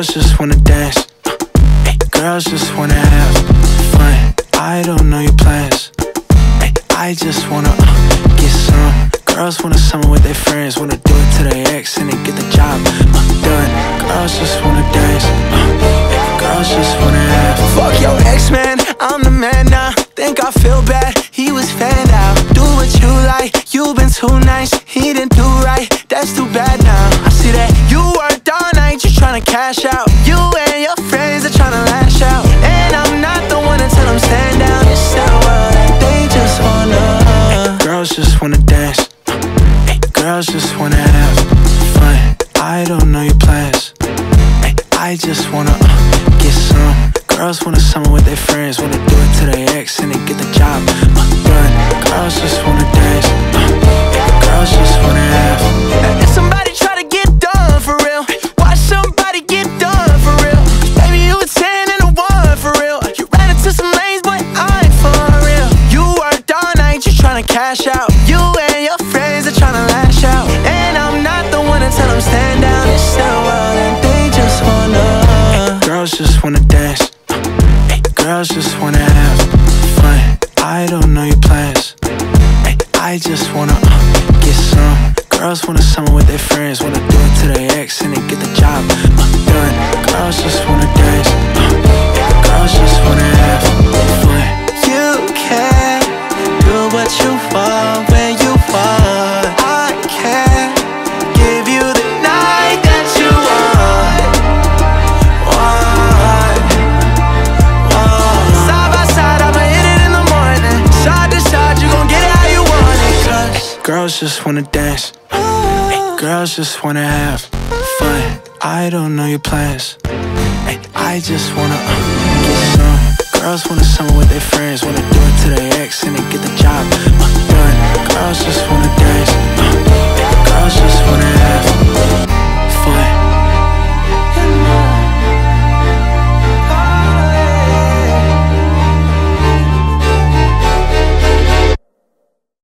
girls just wanna dance. Girls just wanna have fun. I don't know your plans. I just wanna get some. Girls wanna summer with their friends, wanna do it to their ex and then get the job done. Girls just wanna dance. Girls just wanna have. Fuck your ex, man, I'm the man now. Think I feel bad, he was fanned out. Do what you like, you been too nice. He didn't do right, that's too bad now. I see that you worked all night, just tryna cash out. You and your friends are tryna lash out. And I'm not the one to tell them stand down. It's that world and they just wanna. Girls just wanna dance. Girls just wanna have fun. I don't know your plans. I just wanna get some. Girls wanna summer with their friends, wanna do it to their ex and then get the job done. Girls just wanna dance. Girls just wanna have. If somebody try to get done for real, watch somebody get done for real. Baby, you a 10 and a 1 for real. You ran into some lanes, but I ain't for real. You worked all night, just tryna cash out. You and your friends are tryna lash out. And I'm not the one to tell them stand down. It's their world and they just wanna. Girls just wanna dance. Girls just wanna have fun. I don't know your plans. I just wanna get some. Girls wanna summer with their friends, wanna do it to their ex and then get the job done. Girls just wanna dance. Girls just wanna have fun. You can't do what you want when you want. I can't give you the night that you want. Side by side, I'ma hit it in the morning. Side to side, you gon' get it how you want it. 'Cause girls just wanna dance. Girls just wanna have fun. I don't know your plans. I just wanna get some. Girls wanna summer with their friends, wanna do it to their ex and then get the job done. Girls just wanna